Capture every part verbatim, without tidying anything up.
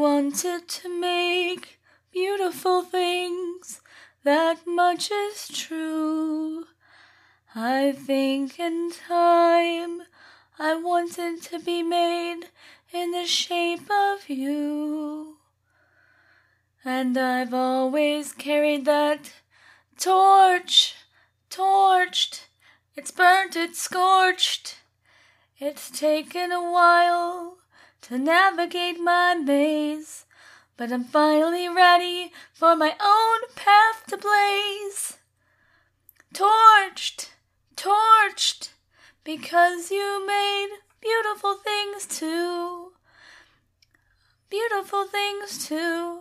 wanted to make beautiful things, that much is true. I think in time I wanted to be made in the shape of you. And I've always carried that torch, torched, it's burnt, it's scorched. It's taken a while to navigate my maze, but I'm finally ready for my own path to blaze. Torched, torched, because you made beautiful things too. Beautiful things too.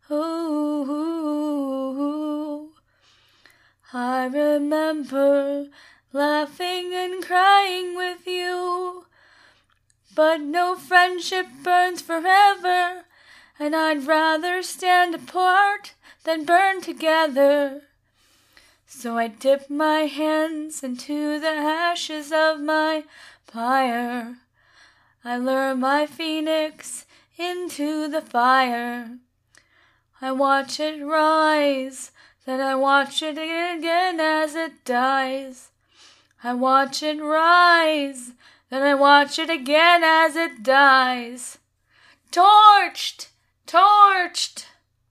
Ooh. I remember laughing and crying with you, but no friendship burns forever, and I'd rather stand apart than burn together. So I dip my hands into the ashes of my pyre. I lure my phoenix into the fire. I watch it rise, then I watch it again as it dies. I watch it rise, then I watch it again as it dies. Torched, torched.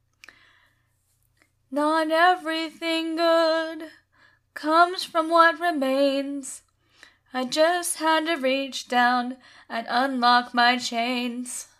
Not everything good comes from what remains. I just had to reach down and unlock my chains.